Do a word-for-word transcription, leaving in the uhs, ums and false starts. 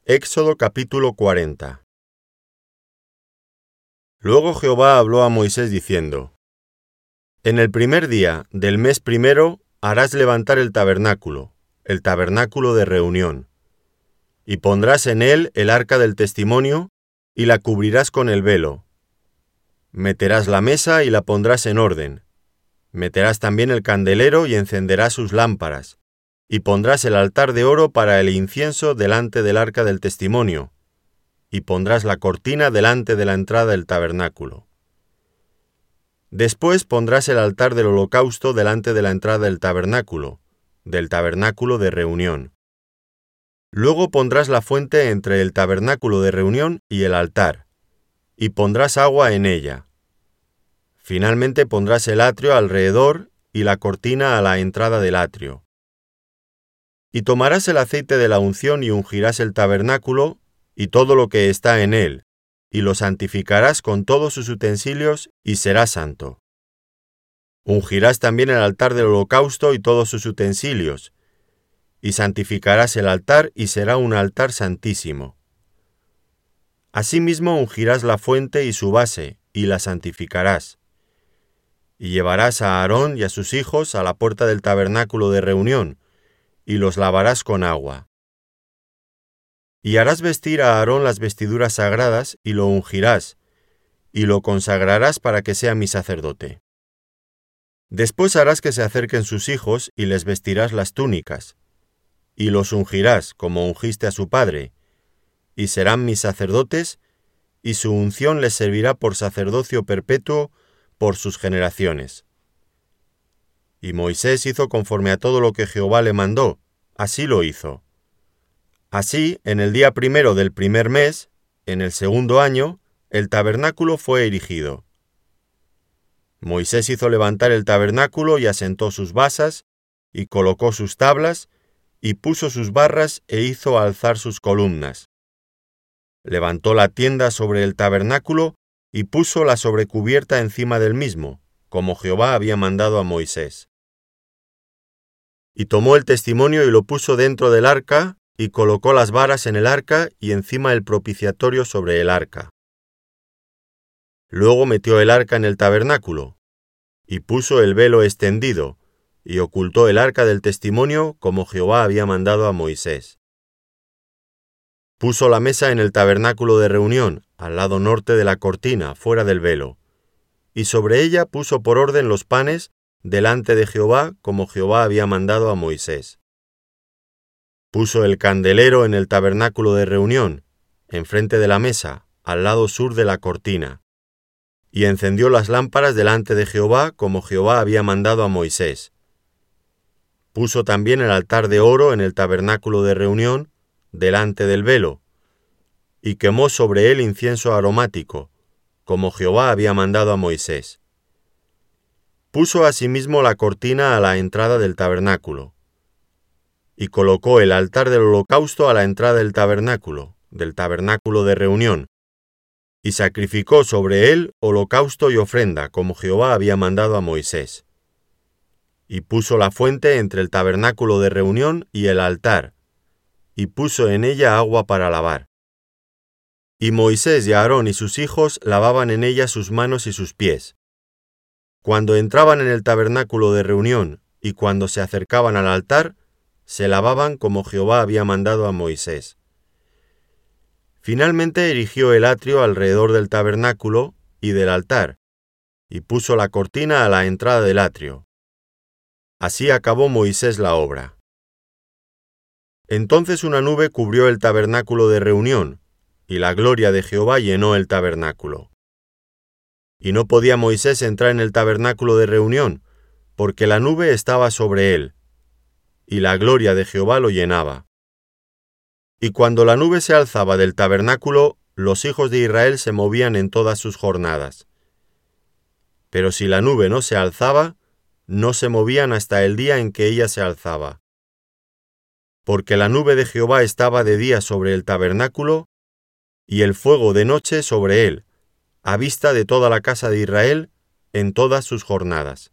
Éxodo capítulo cuarenta. Luego Jehová habló a Moisés diciendo: En el primer día del mes primero harás levantar el tabernáculo, el tabernáculo de reunión, y pondrás en él el arca del testimonio, y la cubrirás con el velo. Meterás la mesa y la pondrás en orden. Meterás también el candelero y encenderás sus lámparas, y pondrás el altar de oro para el incienso delante del arca del testimonio, y pondrás la cortina delante de la entrada del tabernáculo. Después pondrás el altar del holocausto delante de la entrada del tabernáculo, del tabernáculo de reunión. Luego pondrás la fuente entre el tabernáculo de reunión y el altar, y pondrás agua en ella. Finalmente pondrás el atrio alrededor y la cortina a la entrada del atrio. Y tomarás el aceite de la unción y ungirás el tabernáculo y todo lo que está en él, y lo santificarás con todos sus utensilios, y será santo. Ungirás también el altar del holocausto y todos sus utensilios, y santificarás el altar, y será un altar santísimo. Asimismo ungirás la fuente y su base, y la santificarás. Y llevarás a Aarón y a sus hijos a la puerta del tabernáculo de reunión, y los lavarás con agua. Y harás vestir a Aarón las vestiduras sagradas, y lo ungirás, y lo consagrarás para que sea mi sacerdote. Después harás que se acerquen sus hijos, y les vestirás las túnicas, y los ungirás, como ungiste a su padre, y serán mis sacerdotes, y su unción les servirá por sacerdocio perpetuo por sus generaciones. Y Moisés hizo conforme a todo lo que Jehová le mandó, así lo hizo. Así, en el día primero del primer mes, en el segundo año, el tabernáculo fue erigido. Moisés hizo levantar el tabernáculo y asentó sus basas, y colocó sus tablas, y puso sus barras e hizo alzar sus columnas. Levantó la tienda sobre el tabernáculo y puso la sobrecubierta encima del mismo, como Jehová había mandado a Moisés. Y tomó el testimonio y lo puso dentro del arca, y colocó las varas en el arca y encima el propiciatorio sobre el arca. Luego metió el arca en el tabernáculo, y puso el velo extendido, y ocultó el arca del testimonio como Jehová había mandado a Moisés. Puso la mesa en el tabernáculo de reunión, al lado norte de la cortina, fuera del velo, y sobre ella puso por orden los panes delante de Jehová, como Jehová había mandado a Moisés. Puso el candelero en el tabernáculo de reunión, enfrente de la mesa, al lado sur de la cortina, y encendió las lámparas delante de Jehová, como Jehová había mandado a Moisés. Puso también el altar de oro en el tabernáculo de reunión, delante del velo, y quemó sobre él incienso aromático, como Jehová había mandado a Moisés. Puso asimismo la cortina a la entrada del tabernáculo, y colocó el altar del holocausto a la entrada del tabernáculo, del tabernáculo de reunión, y sacrificó sobre él holocausto y ofrenda, como Jehová había mandado a Moisés. Y puso la fuente entre el tabernáculo de reunión y el altar, y puso en ella agua para lavar. Y Moisés y Aarón y sus hijos lavaban en ella sus manos y sus pies. Cuando entraban en el tabernáculo de reunión y cuando se acercaban al altar, se lavaban como Jehová había mandado a Moisés. Finalmente erigió el atrio alrededor del tabernáculo y del altar, y puso la cortina a la entrada del atrio. Así acabó Moisés la obra. Entonces una nube cubrió el tabernáculo de reunión, y la gloria de Jehová llenó el tabernáculo. Y no podía Moisés entrar en el tabernáculo de reunión, porque la nube estaba sobre él, y la gloria de Jehová lo llenaba. Y cuando la nube se alzaba del tabernáculo, los hijos de Israel se movían en todas sus jornadas. Pero si la nube no se alzaba, no se movían hasta el día en que ella se alzaba. Porque la nube de Jehová estaba de día sobre el tabernáculo, y el fuego de noche sobre él, a vista de toda la casa de Israel, en todas sus jornadas.